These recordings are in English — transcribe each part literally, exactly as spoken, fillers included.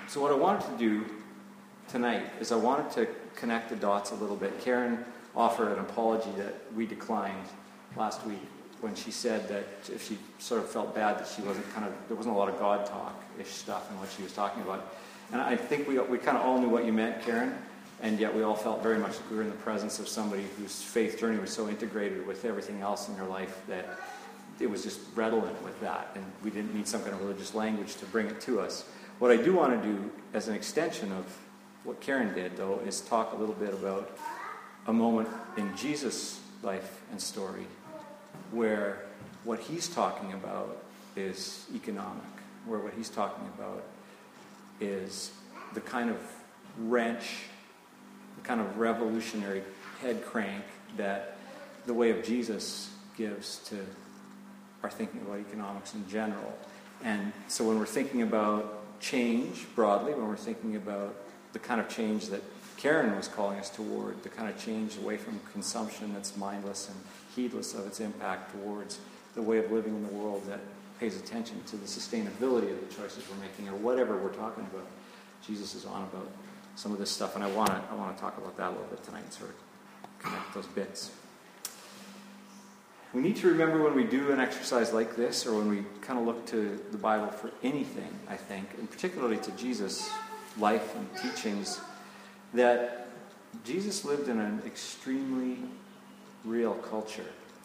So what I wanted to do tonight is I wanted to connect the dots a little bit. Karen offered an apology that we declined last week when she said that if she sort of felt bad that she wasn't kind of, there wasn't a lot of God talk-ish stuff in what she was talking about. And I think we we kind of all knew what you meant, Karen, and yet we all felt very much like we were in the presence of somebody whose faith journey was so integrated with everything else in their life that it was just redolent with that, and we didn't need some kind of religious language to bring it to us. What I do want to do as an extension of what Karen did, though, is talk a little bit about a moment in Jesus' life and story where what he's talking about is economic, where what he's talking about is the kind of wrench, the kind of revolutionary head crank that the way of Jesus gives to our thinking about economics in general. And so when we're thinking about change broadly, when we're thinking about the kind of change that Karen was calling us toward, the kind of change away from consumption that's mindless and heedless of its impact towards the way of living in the world that pays attention to the sustainability of the choices we're making or whatever we're talking about. Jesus is on about some of this stuff, and I want to I want to talk about that a little bit tonight and sort of connect those bits. We need to remember when we do an exercise like this, or when we kind of look to the Bible for anything, I think, and particularly to Jesus' life and teachings, that Jesus lived in an extremely real culture.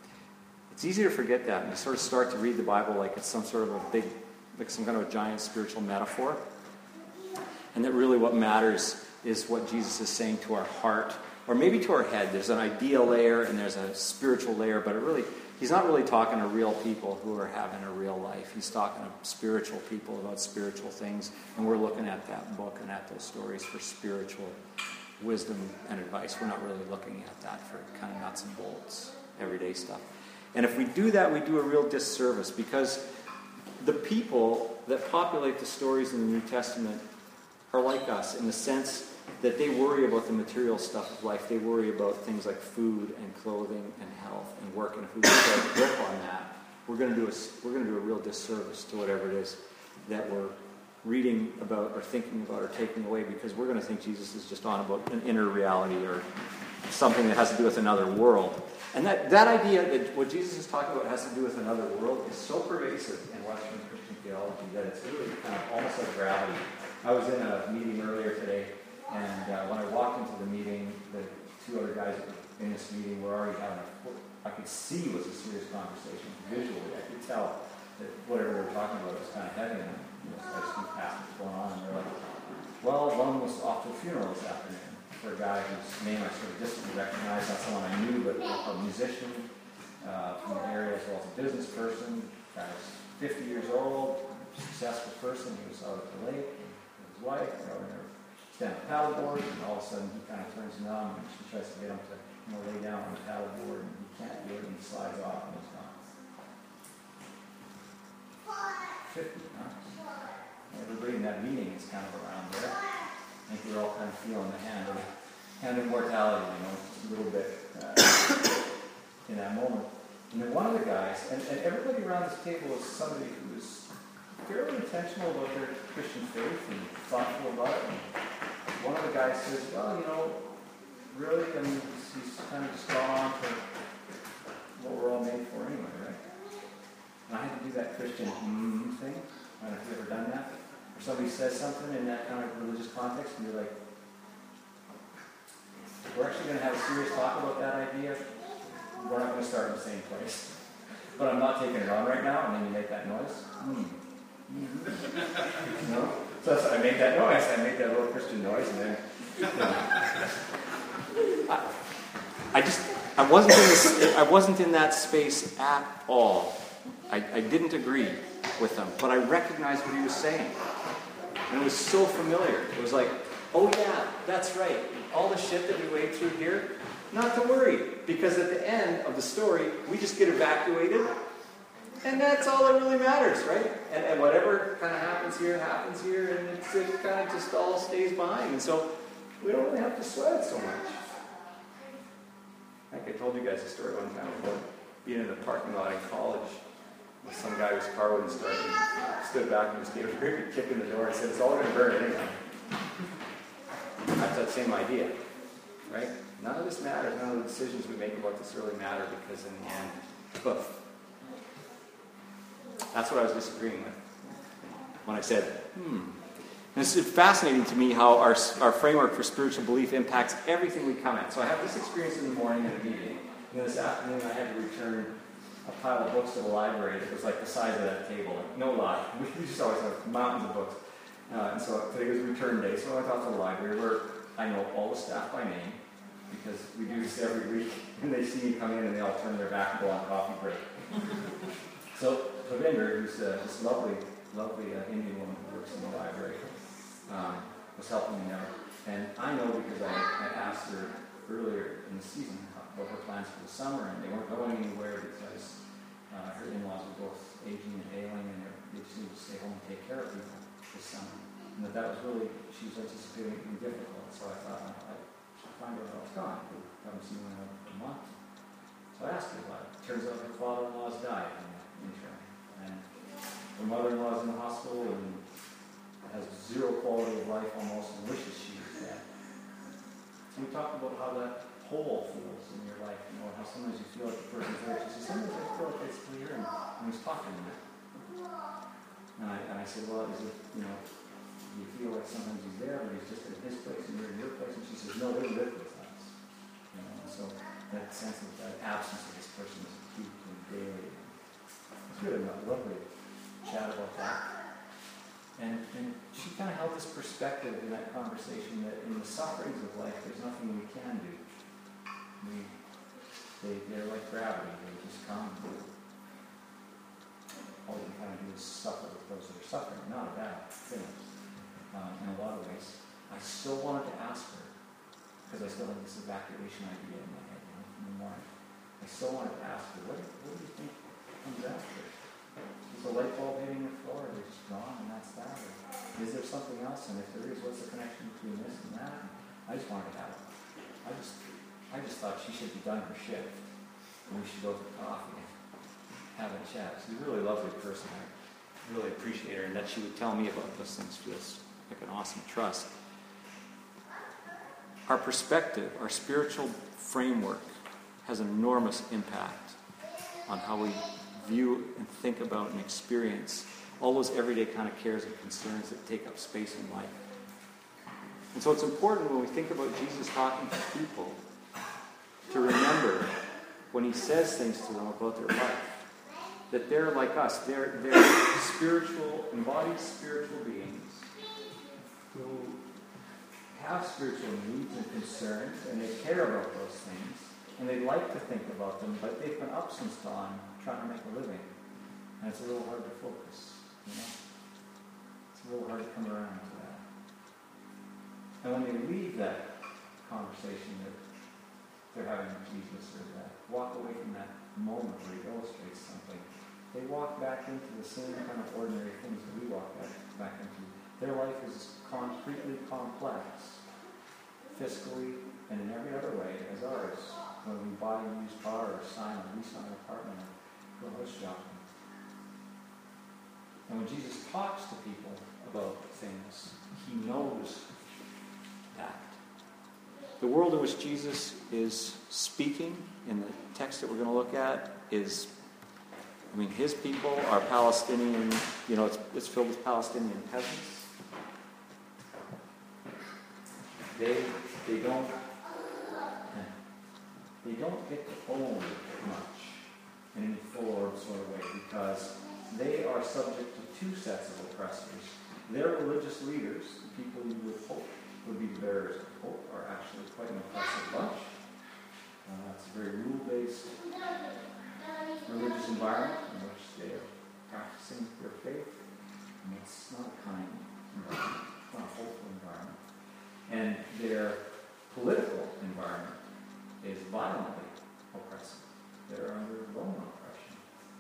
It's easy to forget that, and you sort of start to read the Bible like it's some sort of a big, like some kind of a giant spiritual metaphor, and that really what matters is what Jesus is saying to our heart, or maybe to our head. There's an idea layer and there's a spiritual layer, but it really, he's not really talking to real people who are having a real life. He's talking to spiritual people about spiritual things, and we're looking at that book and at those stories for spiritual wisdom and advice. We're not really looking at that for kind of nuts and bolts, everyday stuff. And if we do that, we do a real disservice, because the people that populate the stories in the New Testament are like us in the sense that they worry about the material stuff of life. They worry about things like food and clothing and health and work. And if we start to grip on that, we're going to do a, we're going to do a real disservice to whatever it is that we're reading about or thinking about or taking away, because we're going to think Jesus is just on about an inner reality or something that has to do with another world. And that, that idea that what Jesus is talking about has to do with another world is so pervasive in Western Christian theology that it's really kind of almost like gravity. I was in a meeting earlier today, and uh, when I walked into the meeting, the two other guys in this meeting were already having a, I could see was a serious conversation visually. I could tell that whatever they were talking about was kind of heavy, and you know, so I just asked what's going on, and they're like, well, one was off to a funeral this afternoon for a guy whose name I sort of distantly recognized, not someone I knew, but a musician uh, from the area as well as a business person. Guy was fifty years old, successful person. He was out at the lake with his wife. They were in their stand-up paddleboard, and all of a sudden he kind of turns numb, and she tries to get him to you know, lay down on the paddleboard, and he can't do it, and he slides off, and he's gone. fifty, huh? Everybody in that meeting is kind of around there. I think we're all kind of feeling the hand of, hand of mortality, you know, just a little bit uh, in that moment. And then one of the guys, and, and everybody around this table is somebody who is fairly intentional about their Christian faith and thoughtful about it. And one of the guys says, well, you know, really, I mean, he's kind of just gone on to what we're all made for anyway, right? And I had to do that Christian mm thing. I don't know if you've ever done that. Or somebody says something in that kind of religious context, and you're like, we're actually going to have a serious talk about that idea. We're not going to start in the same place. But I'm not taking it on right now, and then you make that noise. Mm. Mm-hmm. You know? So that's, I make that noise. I make that little Christian noise, and then you know. I, I just I wasn't in this, I wasn't in that space at all. I, I didn't agree with him, but I recognized what he was saying, and it was so familiar. It was like, oh yeah, that's right. All the shit that we wade through here, not to worry, because at the end of the story, we just get evacuated. And that's all that really matters, right? And, and whatever kind of happens here, happens here, and it's, it kind of just all stays behind. And so we don't really have to sweat it so much. I think I told you guys a story one time about being in a parking lot in college some guy whose car wouldn't start. He stood back and just gave a great kick in the door and said, it's all going to burn anyway. That's that same idea, right? None of this matters. None of the decisions we make about this really matter because in the end, poof. That's what I was disagreeing with when I said, hmm. And it's fascinating to me how our, our framework for spiritual belief impacts everything we come at. So I have this experience in the morning at a meeting. And this afternoon I had to return a pile of books to the library that was like the size of that table. No lie. We just always have mountains of books. Uh, and so today was return day, so I went off to the library where I know all the staff by name because we do this every week. And they see me come in and they all turn their back and go on coffee break. So Lavinder, who's uh, this lovely, lovely uh, Indian woman who works in the library, um, was helping me out. And I know because I, I asked her earlier in the season about her plans for the summer, and they weren't going anywhere because uh, her in-laws were both aging and ailing, and they just needed to stay home and take care of people this summer. And that that was really, she was anticipating it being difficult. So I thought, well, I should find out how it's gone. We haven't seen one in a month. So I asked her about it. Turns out her father-in-law's died in the interim. And her mother-in-law's in the hospital and has zero quality of life almost and wishes she was dead. So we talked about how that hole feels in your life, you know, how sometimes you feel like the person's there. She says, sometimes I feel like it's clear, and I was talking to her. And I, and I said, well, is it, you know, do you feel like sometimes he's there, but he's just at his place and you're in your place? And she says, no, they live with us. You know, and so that sense of that absence of this person is acute and daily. It's really a lovely chat about that. And, and she kind of held this perspective in that conversation that in the sufferings of life, there's nothing we can do. We, they, they're like gravity. They just come. All we can kind of do is suffer with those that are suffering. Not a bad thing um, in a lot of ways. I still wanted to ask her, because I still have this evacuation idea in my head, you know, from the morning. I still wanted to ask her, what, what do you think comes after? Is the light bulb hitting the floor, or is it just gone, and that's that? Or is there something else? And if there is, what's the connection between this and that? And I just wanted to have it. I just, I just thought she should be done her shift, and we should go for coffee and have a chat. She's a really lovely person. I really appreciate her, and that she would tell me about those things feels like an awesome trust. Our perspective, our spiritual framework, has an enormous impact on how we view and think about and experience all those everyday kind of cares and concerns that take up space in life. And so it's important when we think about Jesus talking to people to remember when he says things to them about their life, that they're like us. They're, they're spiritual, embodied spiritual beings who have spiritual needs and concerns, and they care about those things, and they like to think about them, but they've been up since dawn trying to make a living, and it's a little hard to focus, you know? It's a little hard to come around to that. And when they leave that conversation that they're having with Jesus, or that walk away from that moment where he illustrates something, they walk back into the same kind of ordinary things that we walk back, back into. Their life is concretely complex, fiscally and in every other way as ours. When we buy a used car or sign a lease on an apartment or go house shopping. And when Jesus talks to people about things, he knows that. The world in which Jesus is speaking in the text that we're going to look at is, I mean, his people are Palestinian, you know, it's, it's filled with Palestinian peasants. They, they don't, they don't get to own much in any full sort of way because they are subject to two sets of oppressors. Their religious leaders, the people you would hope would be the bearers of hope, are actually quite an oppressive bunch. Uh, it's a very rule-based religious environment in which they are practicing their faith. And it's not a kind environment. It's not a hopeful environment. And their political environment is violently oppressive. They're under Roman oppression.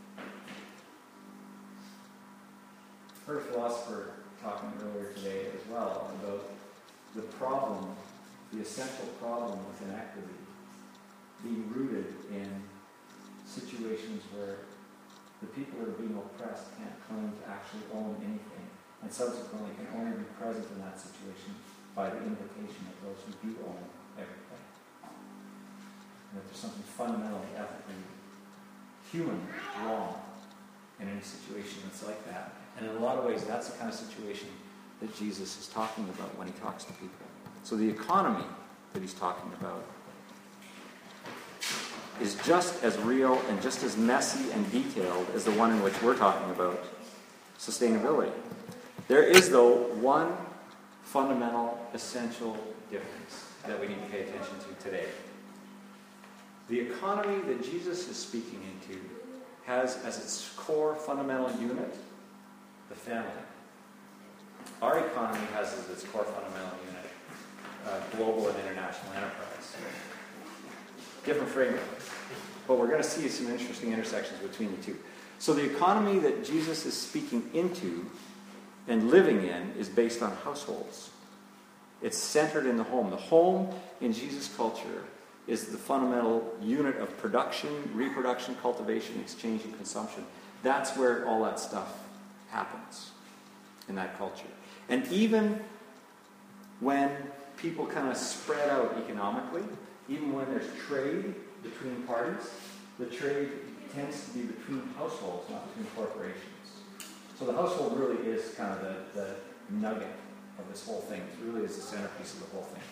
I heard a philosopher talking earlier today as well about the problem, the essential problem with inequity being rooted in situations where the people that are being oppressed can't claim to actually own anything, and subsequently can only be present in that situation by the invocation of those who do own everything. And that there's something fundamentally, ethically, human wrong in any situation that's like that. And in a lot of ways, that's the kind of situation that Jesus is talking about when he talks to people. So the economy that he's talking about is just as real and just as messy and detailed as the one in which we're talking about sustainability. There is, though, one fundamental, essential difference that we need to pay attention to today. The economy that Jesus is speaking into has as its core fundamental unit the family. Our economy has as its core fundamental unit uh, global and international enterprise. Different framework. But we're going to see some interesting intersections between the two. So the economy that Jesus is speaking into and living in is based on households. It's centered in the home. The home in Jesus' culture is the fundamental unit of production, reproduction, cultivation, exchange, and consumption. That's where all that stuff happens in that culture. And even when people kind of spread out economically, even when there's trade between parties, the trade tends to be between households, not between corporations. So the household really is kind of the, the nugget of this whole thing. It really is the centerpiece of the whole thing.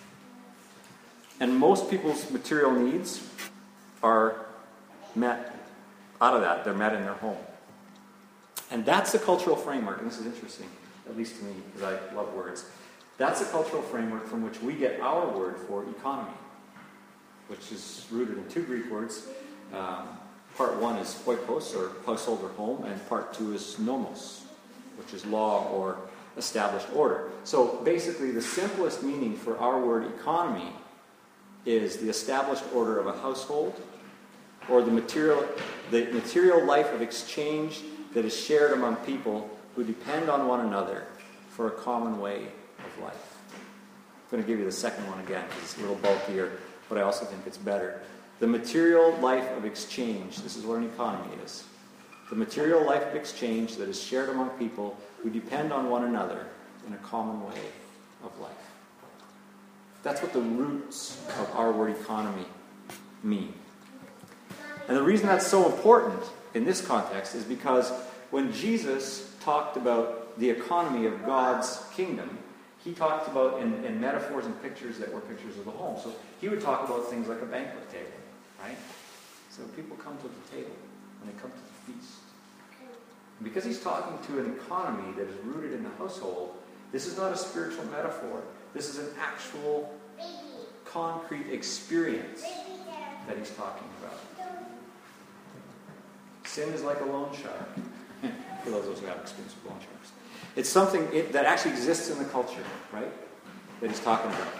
And most people's material needs are met out of that. They're met in their home. And that's the cultural framework, and this is interesting, at least to me, because I love words. That's the cultural framework from which we get our word for economy, which is rooted in two Greek words. Um, part one is oikos, or household or home, and part two is nomos, which is law or established order. So basically, the simplest meaning for our word economy is the established order of a household, or the material, the material life of exchange that is shared among people who depend on one another for a common way of life. I'm going to give you the second one again because it's a little bulkier, but I also think it's better. The material life of exchange, this is what an economy is. The material life of exchange that is shared among people who depend on one another in a common way of life. That's what the roots of our word economy mean. And the reason that's so important in this context is because when Jesus talked about the economy of God's kingdom, he talked about in, in metaphors and pictures that were pictures of the home. So he would talk about things like a banquet table, right? So people come to the table when they come to the feast. And because he's talking to an economy that is rooted in the household, this is not a spiritual metaphor. This is an actual, concrete experience that he's talking about. Sin is like a loan shark. For those of us who have experience with loan sharks. It's something it, that actually exists in the culture, right? That he's talking about.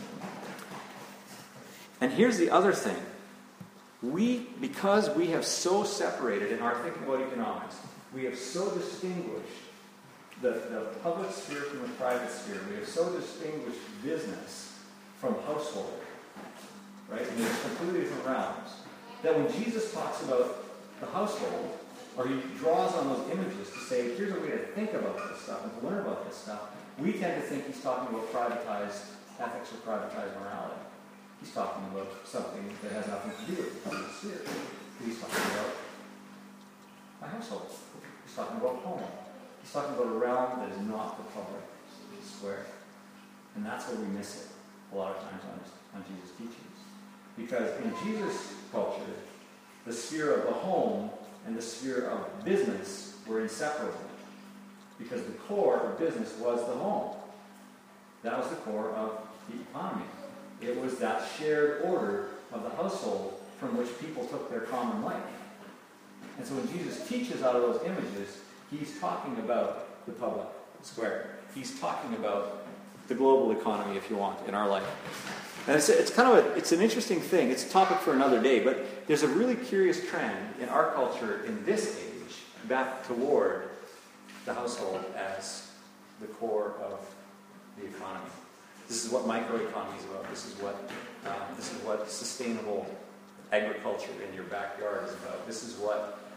And here's the other thing. We, because we have so separated in our thinking about economics, we have so distinguished the, the public sphere from the private sphere. We have so distinguished business from household, right? And they're completely different realms. That when Jesus talks about the household, or he draws on those images to say, here's a way to think about this stuff and to learn about this stuff, we tend to think he's talking about privatized ethics or privatized morality. He's talking about something that has nothing to do with the public sphere. He's talking about a household. He's talking about home. He's talking about a realm that is not the public square. And that's where we miss it a lot of times on, on Jesus' teachings. Because in Jesus' culture, the sphere of the home and the sphere of business were inseparable. Because the core of business was the home. That was the core of the economy. It was that shared order of the household from which people took their common life. And so when Jesus teaches out of those images, he's talking about the public square. He's talking about the global economy, if you want, in our life. And it's, it's kind of a, it's an interesting thing. It's a topic for another day, but there's a really curious trend in our culture in this age back toward the household as the core of the economy. This is what microeconomy is about. This is what um, this is what sustainable agriculture in your backyard is about. This is what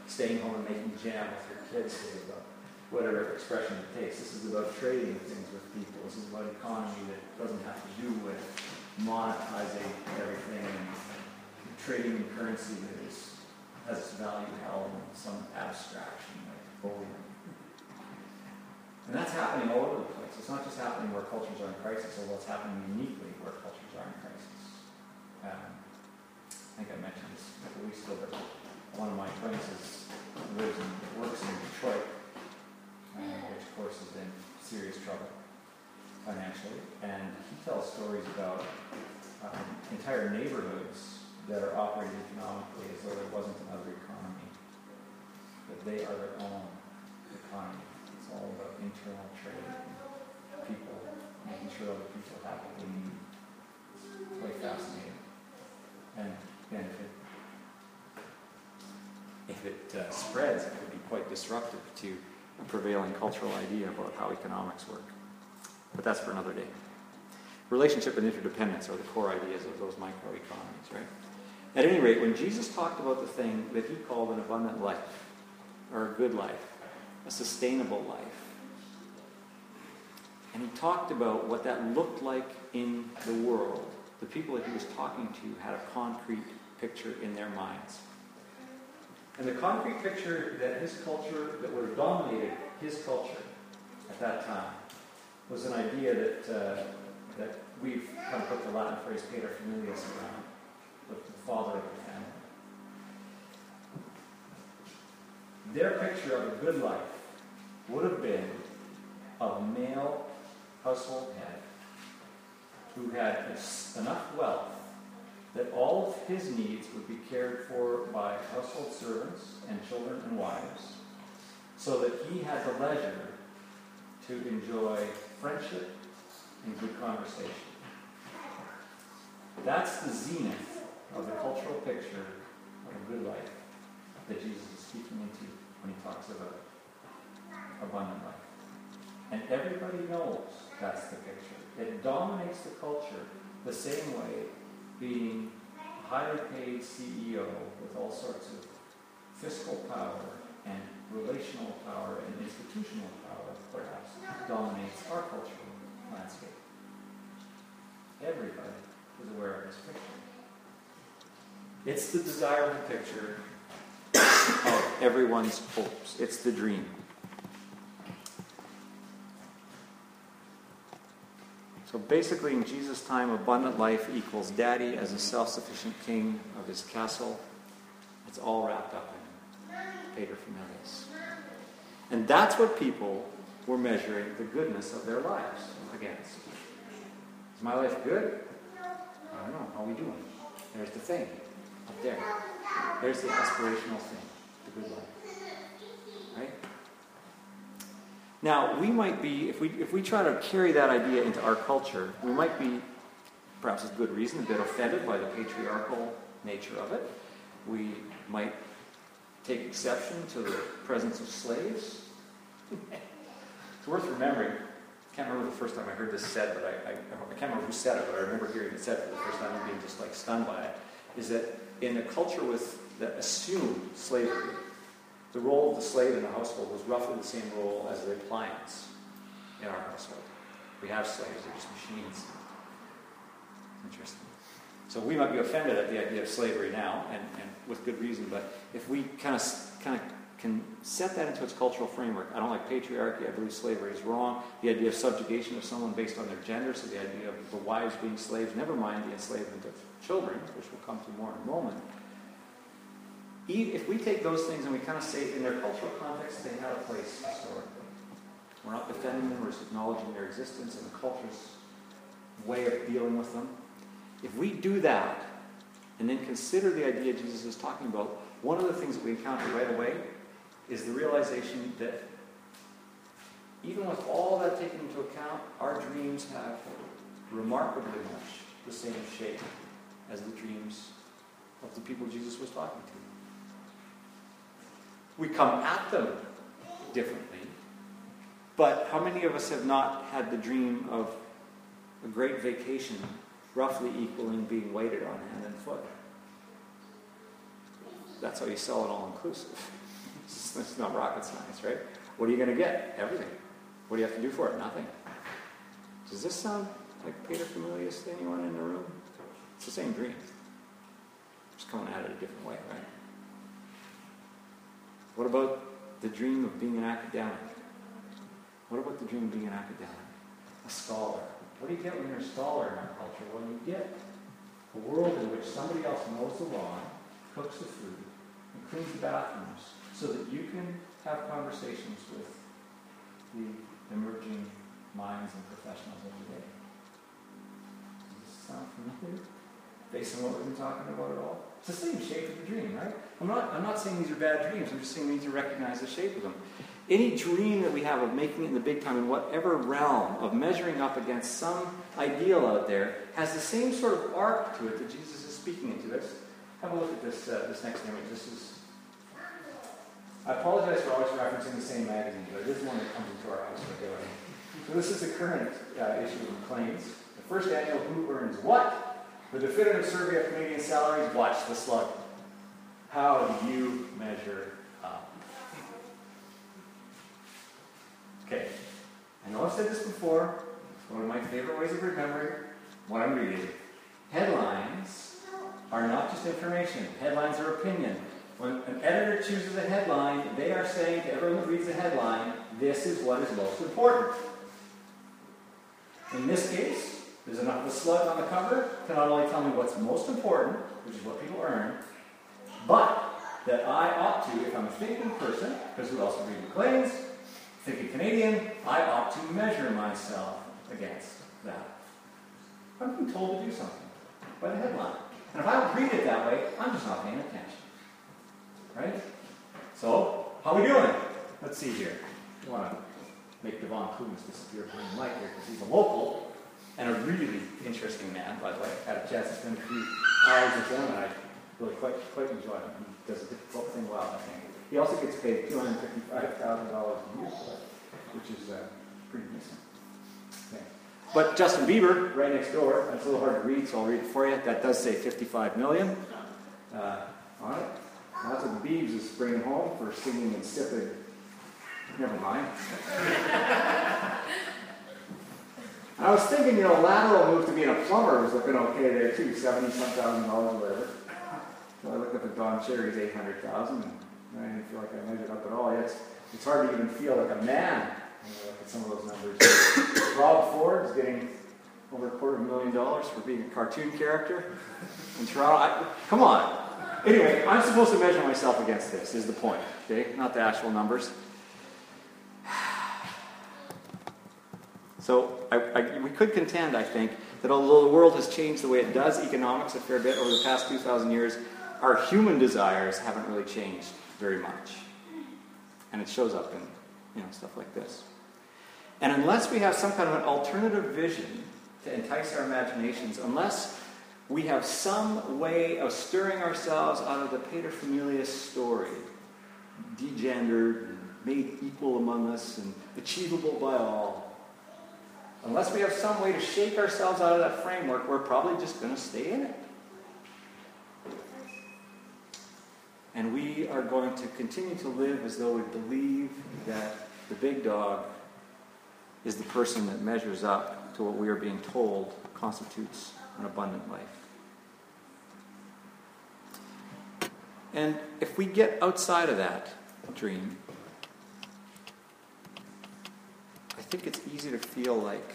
staying home and making jam with your kids, about whatever expression it takes. This is about trading things with people. This is about economy that doesn't have to do with monetizing everything and trading in currency that is, has its value held in some abstraction like bullion. And that's happening all over the place. It's not just happening where cultures are in crisis, although it's happening uniquely where cultures are in crisis. Um, I think I mentioned this a couple weeks ago, but one of my acquaintances lives and works in Detroit, uh, which of course is in serious trouble financially. And he tells stories about um, entire neighborhoods that are operating economically as though there wasn't another economy, that they are their own economy. It's all about internal trade, and people, making sure other people have what they need. It's quite fascinating. And, and if it, if it uh, spreads, it could be quite disruptive to a prevailing cultural idea about how economics work. But that's for another day. Relationship and interdependence are the core ideas of those microeconomies, right? At any rate, when Jesus talked about the thing that he called an abundant life, or a good life, a sustainable life, and he talked about what that looked like in the world, the people that he was talking to had a concrete picture in their minds. And the concrete picture that his culture, that would have dominated his culture at that time, was an idea that uh, that we've kind of put the Latin phrase paterfamilias around, the father of the family. Their picture of a good life would have been of a male household head who had enough wealth that all of his needs would be cared for by household servants and children and wives, so that he had the leisure to enjoy friendship and good conversation. That's the zenith of the cultural picture of a good life that Jesus is speaking into when he talks about abundant life. And everybody knows that's the picture. It dominates the culture the same way being a highly paid C E O with all sorts of fiscal power and relational power and institutional power, perhaps, dominates our cultural landscape. Everybody is aware of this picture. It's the desirable picture of everyone's hopes. It's the dream. So basically, in Jesus' time, abundant life equals daddy as a self-sufficient king of his castle. It's all wrapped up in paterfamilias. And that's what people were measuring the goodness of their lives against. Is my life good? I don't know. How are we doing? There's the thing up there. There's the aspirational thing, the good life. Right? Now, we might be, if we if we try to carry that idea into our culture, we might be, perhaps with good reason, a bit offended by the patriarchal nature of it. We might take exception to the presence of slaves. It's worth remembering. I can't remember the first time I heard this said, but I, I, I can't remember who said it, but I remember hearing it said for the first time and being just like stunned by it, is that in a culture with that assumed slavery, the role of the slave in the household was roughly the same role as the appliance in our household. We have slaves, they're just machines. Interesting. So we might be offended at the idea of slavery now, and, and with good reason, but if we kind of kind of can set that into its cultural framework, I don't like patriarchy, I believe slavery is wrong, the idea of subjugation of someone based on their gender, so the idea of the wives being slaves, never mind the enslavement of children, which we'll come to more in a moment. If we take those things and we kind of say in their cultural context, they had a place historically. We're not defending them, we're just acknowledging their existence and the culture's way of dealing with them. If we do that, and then consider the idea Jesus is talking about, one of the things that we encounter right away is the realization that even with all that taken into account, our dreams have remarkably much the same shape as the dreams of the people Jesus was talking to. We come at them differently, but how many of us have not had the dream of a great vacation roughly equaling being waited on hand and foot? That's how you sell it all inclusive. It's, it's not rocket science, right? What are you going to get? Everything. What do you have to do for it? Nothing. Does this sound like paterfamilias to anyone in the room? It's the same dream. Just coming at it a different way, right? What about the dream of being an academic? What about the dream of being an academic? A scholar. What do you get when you're a scholar in our culture? Well, you get a world in which somebody else mows the lawn, cooks the food, and cleans the bathrooms so that you can have conversations with the emerging minds and professionals of the day. Does this sound familiar? Based on what we've been talking about at all? It's the same shape of the dream, right? I'm not, I'm not saying these are bad dreams. I'm just saying we need to recognize the shape of them. Any dream that we have of making it in the big time in whatever realm, of measuring up against some ideal out there, has the same sort of arc to it that Jesus is speaking into. Let's have a look at this, uh, this next image. This is... I apologize for always referencing the same magazine, but it is one that comes into our house regularly. So this is the current uh, issue of Maclean's. The first annual Who Earns What? The definitive survey of Canadian salaries. Watch the slug. How do you measure up? Okay. I know I've said this before. It's one of my favorite ways of remembering what I'm reading. Headlines are not just information. Headlines are opinion. When an editor chooses a headline, they are saying to everyone that reads the headline, this is what is most important. In this case, there's enough of a slug on the cover to not only tell me what's most important, which is what people earn, but that I ought to, if I'm a thinking person, because who else would read Maclean's, thinking Canadian, I ought to measure myself against that. I'm being told to do something by the headline. And if I don't read it that way, I'm just not paying attention. Right? So, how are we doing? Let's see here. I want to make Devon Coombs disappear from the mic here because he's a local and a really interesting man, by the way. I had a chance to spend a few hours with him, and I really quite quite enjoy him. He does a difficult thing well, I think. He also gets paid two hundred fifty-five thousand dollars a year for it, which is uh, pretty decent. Okay. But Justin Bieber, right next door, that's a little hard to read, so I'll read it for you. That does say fifty-five million dollars uh, on it. And that's what Biebs is bringing home for singing insipid. Never mind. I was thinking, you know, lateral move to being a plumber was looking okay there too, seventy-some thousand dollars or whatever. So I looked up at Don Cherry's eight hundred thousand, and I didn't feel like I measured up at all. It's it's hard to even feel like a man when you look at some of those numbers. Rob Ford is getting over a quarter of a million dollars for being a cartoon character in Toronto. I, come on. Anyway, I'm supposed to measure myself against this, is the point, okay? Not the actual numbers. So I, I, we could contend, I think, that although the world has changed the way it does economics a fair bit over the past two thousand years, our human desires haven't really changed very much. And it shows up in, you know, stuff like this. And unless we have some kind of an alternative vision to entice our imaginations, unless we have some way of stirring ourselves out of the paterfamilias story, degendered and made equal among us and achievable by all, unless we have some way to shake ourselves out of that framework, we're probably just going to stay in it. And we are going to continue to live as though we believe that the big dog is the person that measures up to what we are being told constitutes an abundant life. And if we get outside of that dream, I think it's easy to feel like,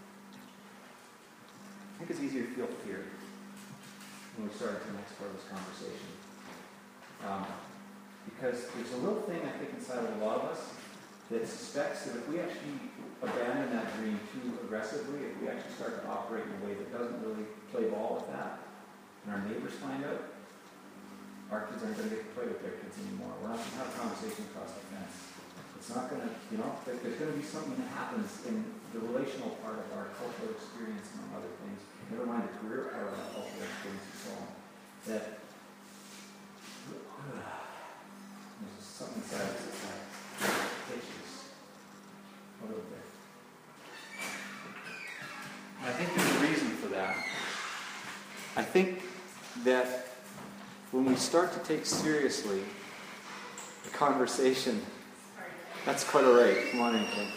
I think it's easy to feel fear when we start the next part of this conversation. Um, because there's a little thing, I think, inside of a lot of us that suspects that if we actually abandon that dream too aggressively, if we actually start to operate in a way that doesn't really play ball with that, and our neighbors find out, our kids aren't going to get to play with their kids anymore. We're not going to have a conversation across the fence. It's not going to, you know, there's going to be something that happens in the relational part of our cultural experience, among other things, never mind the career part of our cultural experience and so on, that uh, there's something inside us that's like itches a little bit. And I think there's a reason for that. I think that when we start to take seriously the conversation. That's quite all right. Come on in, Ken.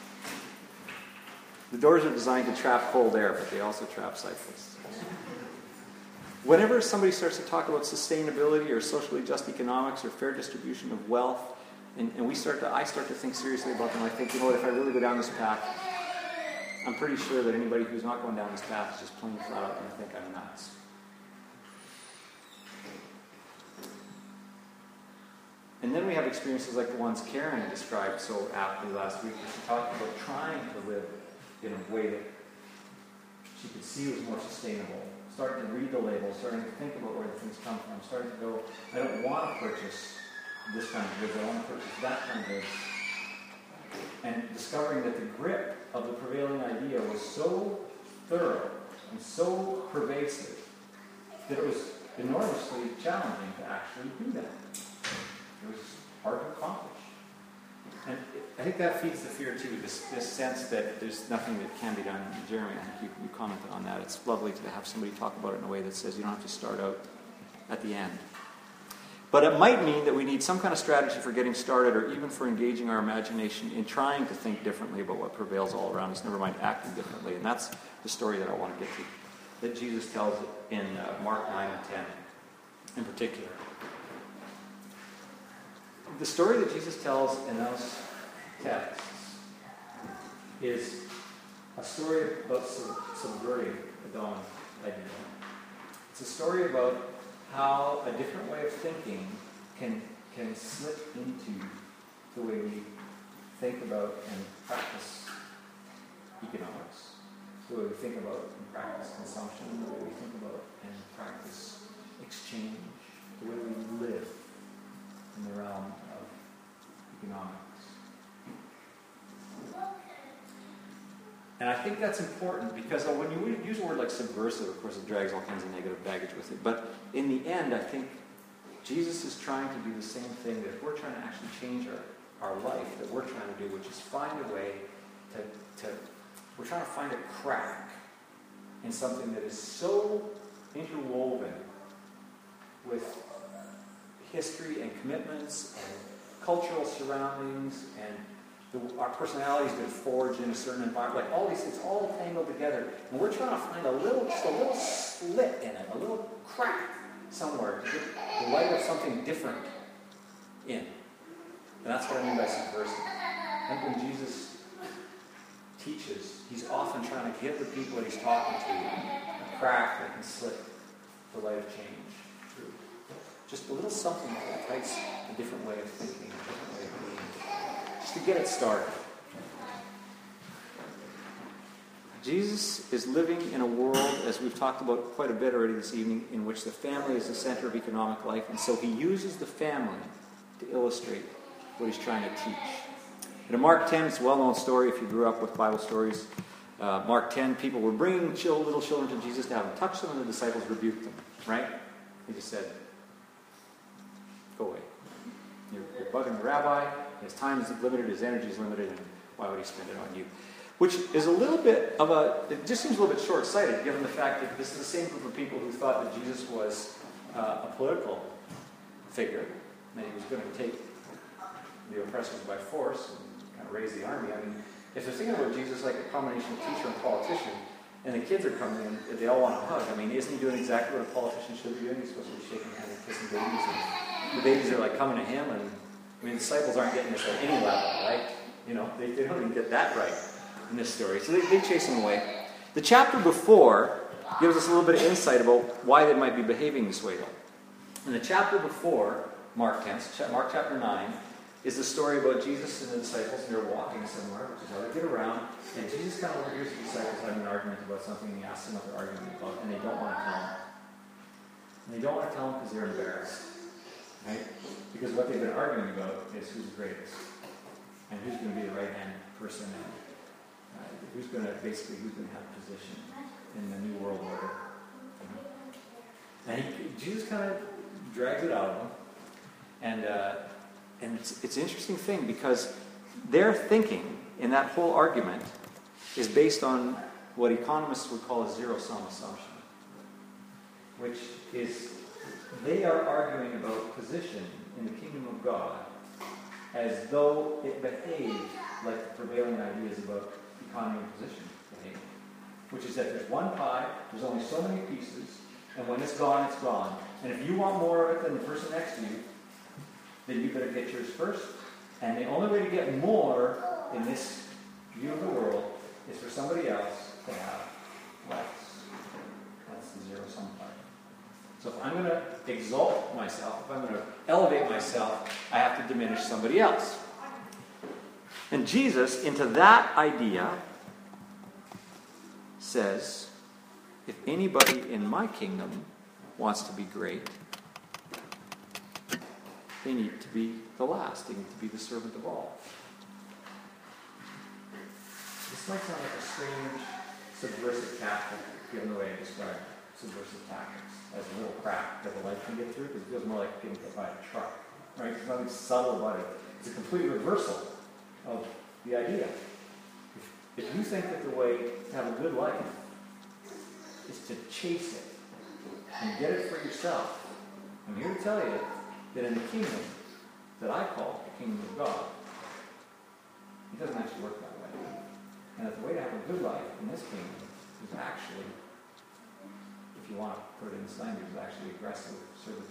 The doors are designed to trap cold air, but they also trap cyclists. Whenever somebody starts to talk about sustainability or socially just economics or fair distribution of wealth, and, and we start to, I start to think seriously about them, I think, you know what, if I really go down this path, I'm pretty sure that anybody who's not going down this path is just plain flat out going to think I'm nuts. And then we have experiences like the ones Karen described so aptly last week, where she talked about trying to live in a way that she could see was more sustainable. Starting to read the labels, starting to think about where the things come from, starting to go, I don't want to purchase this kind of goods, I want to purchase that kind of goods. And discovering that the grip of the prevailing idea was so thorough and so pervasive that it was enormously challenging to actually do that. It was hard to accomplish. And I think that feeds the fear too, this, this sense that there's nothing that can be done. Jeremy, I think you, you commented on that. It's lovely to have somebody talk about it in a way that says you don't have to start out at the end. But it might mean that we need some kind of strategy for getting started, or even for engaging our imagination in trying to think differently about what prevails all around us, never mind acting differently. And that's the story that I want to get to, that Jesus tells in uh, Mark nine and ten in particular. The story that Jesus tells in those texts is a story about sub- subverting the Dawn idea. It's a story about how a different way of thinking can, can slip into the way we think about and practice economics, the way we think about and practice consumption, the way we think about and practice exchange, the way we live in the realm of economics. And I think that's important because when you use a word like subversive, of course it drags all kinds of negative baggage with it. But in the end, I think Jesus is trying to do the same thing that if we're trying to actually change our, our life, that we're trying to do, which is find a way to, to, we're trying to find a crack in something that is so interwoven with history and commitments and cultural surroundings and the, our personalities have been forged in a certain environment. Like all these, it's all tangled together. And we're trying to find a little, just a little slit in it, a little crack somewhere to get the light of something different in. And that's what I mean by subversive. I think when Jesus teaches, he's often trying to give the people that he's talking to a crack that can slip the light of change through. Just a little something that entices a different way of thinking, a different way of being. Just to get it started. Jesus is living in a world, as we've talked about quite a bit already this evening, in which the family is the center of economic life, and so he uses the family to illustrate what he's trying to teach. And in Mark ten, it's a well-known story if you grew up with Bible stories. Uh, Mark ten, people were bringing chill, little children to Jesus to have him touch them, and the disciples rebuked them, right? He just said, go away. You're, you're bugging the rabbi. His time is limited, his energy is limited, and why would he spend it on you? Which is a little bit of a, it just seems a little bit short-sighted, given the fact that this is the same group of people who thought that Jesus was uh, a political figure, that he was going to take the oppressors by force and kind of raise the army. I mean, if they're thinking about Jesus like a combination of teacher and politician, and the kids are coming in, they all want to hug. I mean, isn't he doing exactly what a politician should be doing? He's supposed to be shaking hands and kissing babies, and the babies are like coming to him, and I mean, disciples aren't getting this at any level, right? You know, they, they don't even get that right in this story. So they, they chase him away. The chapter before gives us a little bit of insight about why they might be behaving this way, though. In the chapter before, Mark ten, Mark chapter nine, is the story about Jesus and the disciples, and they're walking somewhere, which is how they get around, and Jesus kind of overhears the disciples having an argument about something, and he asks them what they're arguing about, and they don't want to tell him. And they don't want to tell him because they're embarrassed. Right? Because what they've been arguing about is who's the greatest, and who's going to be the right-hand person, and uh, who's going to, basically, who's going to have position in the new world order. And he, Jesus kind of drags it out of them, and uh, and it's, it's an interesting thing because their thinking in that whole argument is based on what economists would call a zero-sum assumption, which is they are arguing about position in the kingdom of God as though it behaved like the prevailing ideas about economy and position behave. Which is that there's one pie, there's only so many pieces, and when it's gone, it's gone. And if you want more of it than the person next to you, then you better get yours first. And the only way to get more in this view of the world is for somebody else to have less. That's the zero-sum part. So if I'm going to exalt myself, if I'm going to elevate myself, I have to diminish somebody else. And Jesus, into that idea, says, if anybody in my kingdom wants to be great, they need to be the last. They need to be the servant of all. This might sound like a strange, subversive tactic, given the way I describe subversive tactics as a little crack that the light can get through, because it feels more like getting hit by a truck. Right? There's nothing subtle about it. It's a complete reversal of the idea. If, if you think that the way to have a good life is to chase it and get it for yourself, I'm here to tell you that in the kingdom that I call the kingdom of God, it doesn't actually work that way. And that the way to have a good life in this kingdom is actually, if you want to put it in this language, is actually aggressive servitude.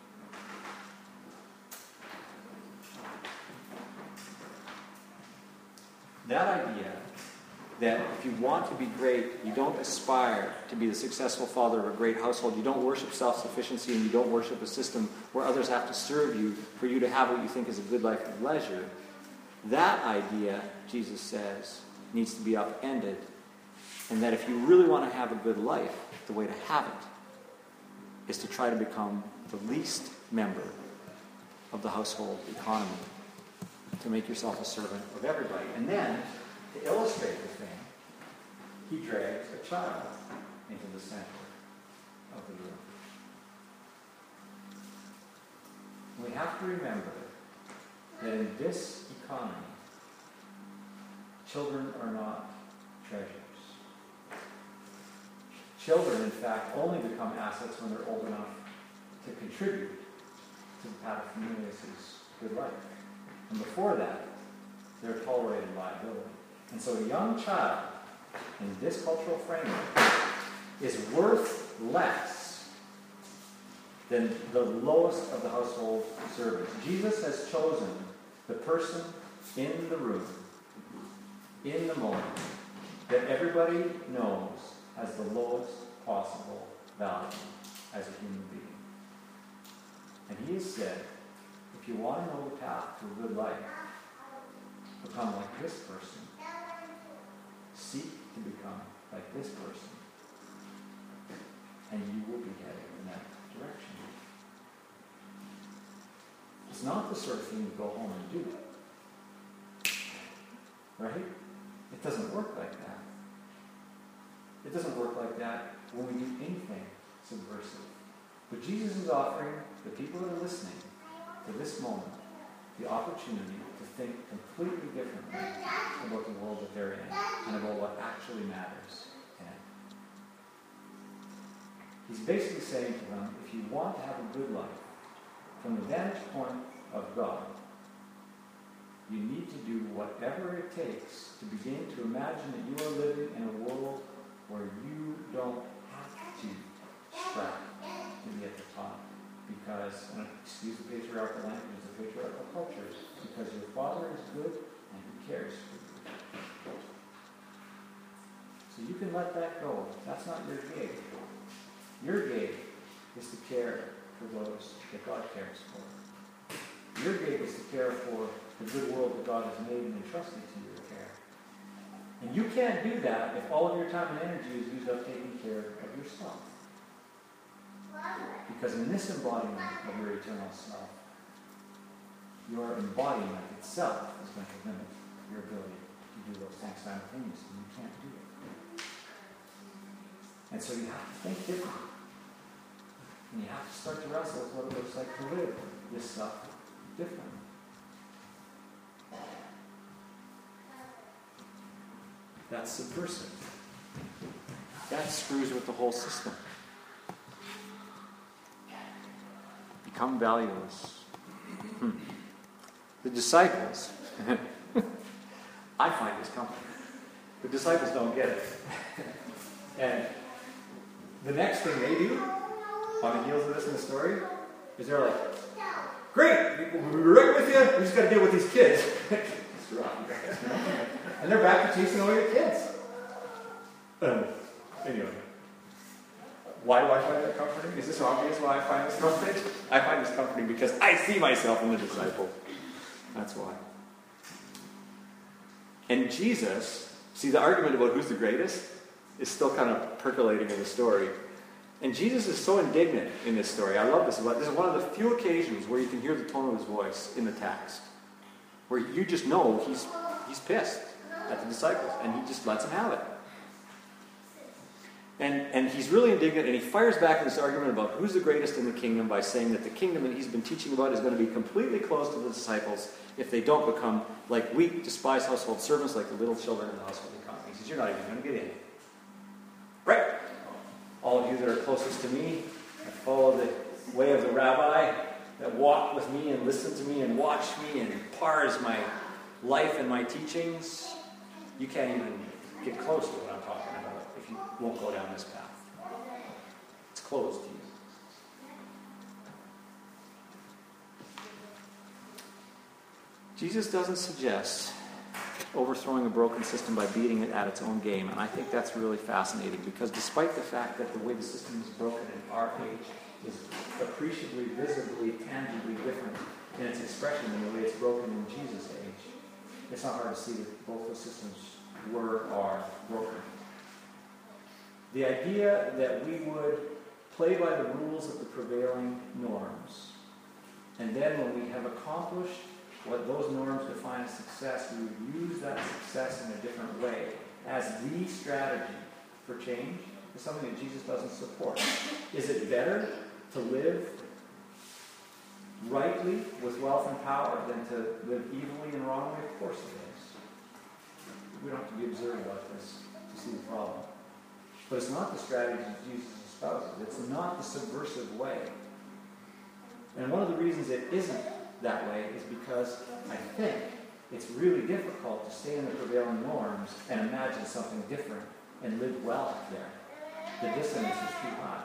That idea that if you want to be great, you don't aspire to be the successful father of a great household, you don't worship self-sufficiency, and you don't worship a system where others have to serve you for you to have what you think is a good life of leisure, that idea, Jesus says, needs to be upended. And that if you really want to have a good life, the way to have it is to try to become the least member of the household economy, to make yourself a servant of everybody. And then, to illustrate the thing, he drags a child into the center of the room. We have to remember that in this economy, children are not treasures. Children, in fact, only become assets when they're old enough to contribute to the paterfamilias' good life. And before that, they're a tolerated liability. And so a young child in this cultural framework is worth less than the lowest of the household servants. Jesus has chosen the person in the room, in the moment, that everybody knows has the lowest possible value as a human being. And he has said, if you want to know the path to a good life, become like this person. Seek to become like this person. And you will be headed in that direction. It's not the sort of thing you go home and do. Right? It doesn't work like that. It doesn't work like that when we do anything subversive. But Jesus is offering the people that are listening to this moment the opportunity to think completely differently about the world that they're in and about what actually matters in it. He's basically saying to them, if you want to have a good life from the vantage point of God, you need to do whatever it takes to begin to imagine that you are living in a world where you don't have to strive to be at the top. Because, and excuse the patriarchal language, the patriarchal cultures, because your Father is good and He cares for you. So you can let that go. That's not your gig. Your gig is to care for those that God cares for. Your gig is to care for the good world that God has made and entrusted to your care. And you can't do that if all of your time and energy is used up taking care of yourself. Because in this embodiment of your eternal self, your embodiment itself is going to limit your ability to do those things simultaneously. You can't do it. And so you have to think differently. And you have to start to wrestle with what it looks like to live this stuff differently. That's subversive. That screws with the whole system. Become valueless. Hmm. The disciples, I find this company. The disciples don't get it. And the next thing they do, on the heels of this in the story, is they're like, great, we'll be right with you, we just got to deal with these kids. And they're back to chasing all your kids. Um, anyway. Why do I find that comforting? Is this obvious why I find this comforting? I find this comforting because I see myself in the disciple. That's why. And Jesus, see, the argument about who's the greatest is still kind of percolating in the story. And Jesus is so indignant in this story. I love this. This is one of the few occasions where you can hear the tone of his voice in the text. Where you just know he's, he's pissed at the disciples. And he just lets them have it. And, and he's really indignant, and he fires back in this argument about who's the greatest in the kingdom by saying that the kingdom that he's been teaching about is going to be completely closed to the disciples if they don't become like weak, despised household servants, like the little children in the household economy. He says, you're not even going to get in. Right? All of you that are closest to me, that follow the way of the rabbi, that walk with me and listen to me and watch me and parse my life and my teachings, you can't even get close to what I'm talking about. You won't go down this path. It's closed to you. Jesus doesn't suggest overthrowing a broken system by beating it at its own game, and I think that's really fascinating because despite the fact that the way the system is broken in our age is appreciably, visibly, tangibly different in its expression than the way it's broken in Jesus' age, it's not hard to see that both those systems were or are broken. The idea that we would play by the rules of the prevailing norms, and then when we have accomplished what those norms define as success, we would use that success in a different way as the strategy for change, is something that Jesus doesn't support. Is it better to live rightly with wealth and power than to live evilly and wrongly? Of course it is. We don't have to be observant about this to see the problem. But it's not the strategy that Jesus espouses. It's not the subversive way. And one of the reasons it isn't that way is because I think it's really difficult to stay in the prevailing norms and imagine something different and live well there. The dissonance is too high.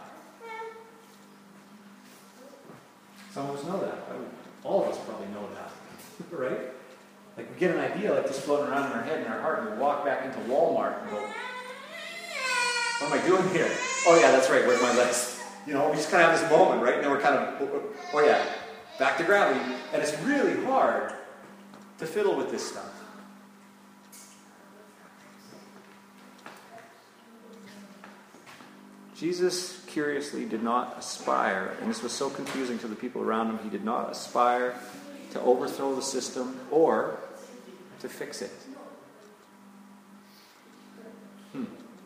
Some of us know that. I would, all of us probably know that. Right? Like we get an idea like this floating around in our head and our heart, and we walk back into Walmart and go, what am I doing here? Oh yeah, that's right, where's my legs? You know, we just kind of have this moment, right? And then we're kind of, oh yeah, back to gravity. And it's really hard to fiddle with this stuff. Jesus, curiously, did not aspire, and this was so confusing to the people around him, he did not aspire to overthrow the system or to fix it. Hmm.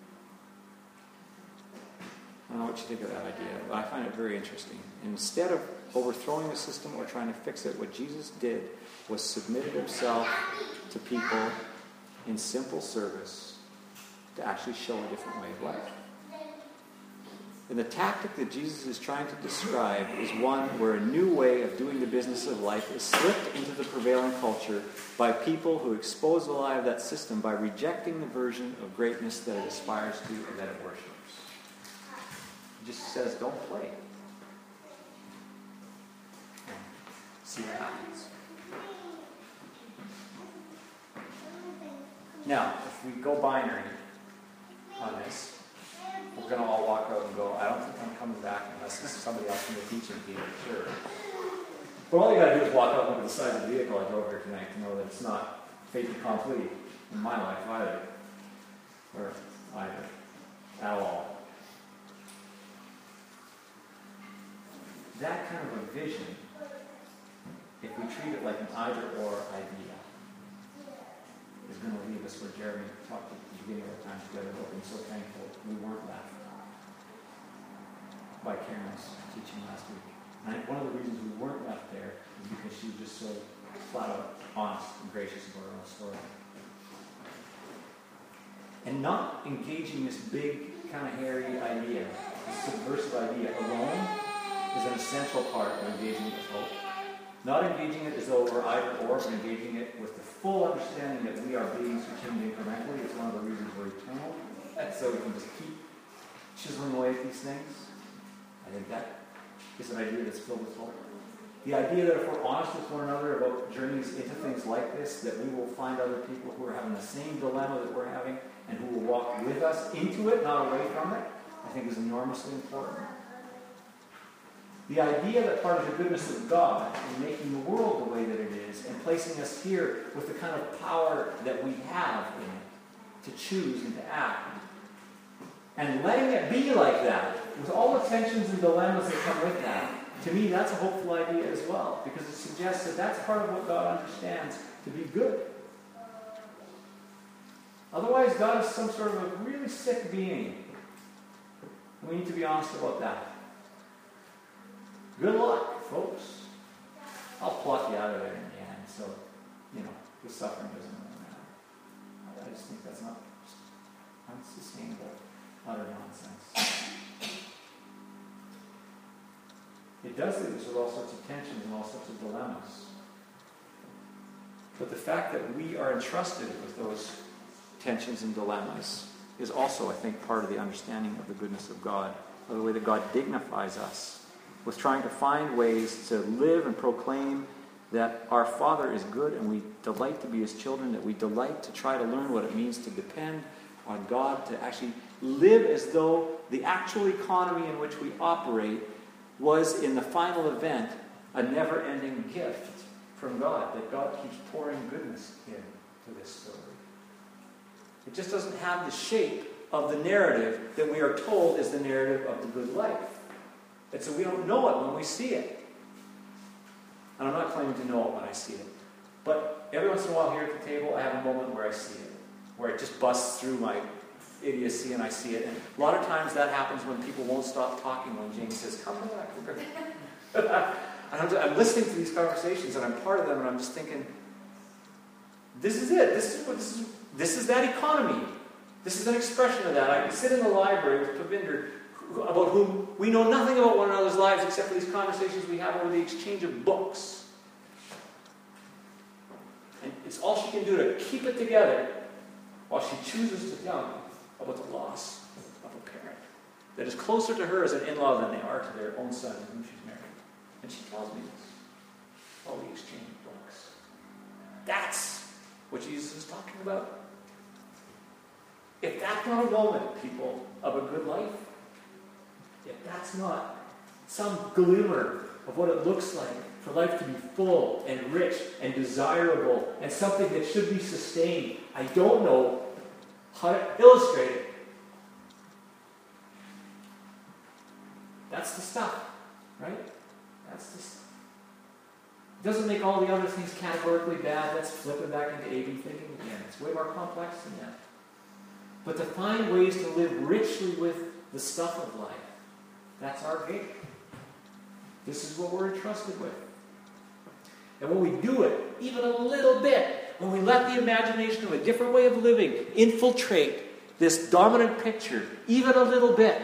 I don't know what you think of that idea, but I find it very interesting. Instead of overthrowing the system or trying to fix it, what Jesus did was submitted himself to people in simple service to actually show a different way of life. And the tactic that Jesus is trying to describe is one where a new way of doing the business of life is slipped into the prevailing culture by people who expose the lie of that system by rejecting the version of greatness that it aspires to and that it worships. It just says, don't play. See what happens. Now, if we go binary on this, we're going to all walk out and go, I don't think I'm coming back unless it's somebody else from the teaching team, sure. But all you got to do is walk out and look at the size of the vehicle I drove here tonight to know that it's not fait accompli in my life either. Or either. At all. That kind of a vision, if we treat it like an either-or idea, is going to leave us where Jeremy talked at the beginning of our time together about being so thankful we weren't left by Karen's teaching last week. And I think one of the reasons we weren't left there is because she was just so flat out honest and gracious about her own story. And not engaging this big, kind of hairy idea, this subversive idea alone, is an essential part of engaging with hope. Not engaging it as though we're either or, but engaging it with the full understanding that we are beings who change incrementally. It's one of the reasons we're eternal. That's so we can just keep chiseling away at these things. I think that is an idea that's filled with hope. The idea that if we're honest with one another about journeys into things like this, that we will find other people who are having the same dilemma that we're having and who will walk with us into it, not away from it, I think is enormously important. The idea that part of the goodness of God in making the world the way that it is and placing us here with the kind of power that we have in it to choose and to act, and letting it be like that, with all the tensions and dilemmas that come with that, to me that's a hopeful idea as well, because it suggests that that's part of what God understands to be good. Otherwise, God is some sort of a really sick being. And we need to be honest about that. Good luck, folks. I'll pluck you out of there in the end, so, you know, the suffering doesn't really matter. I just think that's not unsustainable, utter nonsense. It does leave us with all sorts of tensions and all sorts of dilemmas. But the fact that we are entrusted with those tensions and dilemmas is also, I think, part of the understanding of the goodness of God, of the way that God dignifies us with trying to find ways to live and proclaim that our Father is good and we delight to be His children, that we delight to try to learn what it means to depend on God, to actually live as though the actual economy in which we operate was, in the final event, a never-ending gift from God, that God keeps pouring goodness into this story. It just doesn't have the shape of the narrative that we are told is the narrative of the good life. And so we don't know it when we see it. And I'm not claiming to know it when I see it. But every once in a while here at the table, I have a moment where I see it, where it just busts through my idiocy and I see it. And a lot of times that happens when people won't stop talking, when Jane says, come back. And I'm, just, I'm listening to these conversations and I'm part of them and I'm just thinking, this is it. This is what this is. This is that economy. This is an expression of that. I can sit in the library with Pavinder, about whom we know nothing about one another's lives except for these conversations we have over the exchange of books. And it's all she can do to keep it together while she chooses to tell me about the loss of a parent that is closer to her as an in-law than they are to their own son whom she's married. And she tells me this while we exchange books. That's what Jesus is talking about. If that's not a moment, people, of a good life, if that's not some glimmer of what it looks like for life to be full and rich and desirable and something that should be sustained, I don't know how to illustrate it. That's the stuff, right? That's the stuff. It doesn't make all the other things categorically bad. That's flipping back into A B thinking again. It's way more complex than that. But to find ways to live richly with the stuff of life, that's our gig. This is what we're entrusted with. And when we do it, even a little bit, when we let the imagination of a different way of living infiltrate this dominant picture, even a little bit,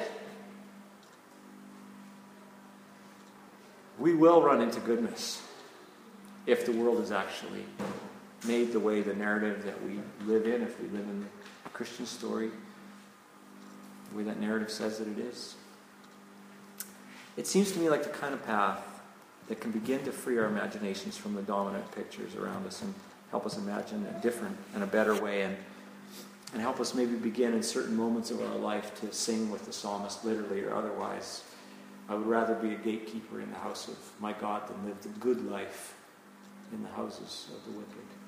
we will run into goodness if the world is actually made the way the narrative that we live in, if we live in the Christian story, the way that narrative says that it is. It seems to me like the kind of path that can begin to free our imaginations from the dominant pictures around us and help us imagine a different and a better way, and, and help us maybe begin in certain moments of our life to sing with the psalmist, literally or otherwise. I would rather be a gatekeeper in the house of my God than live the good life in the houses of the wicked.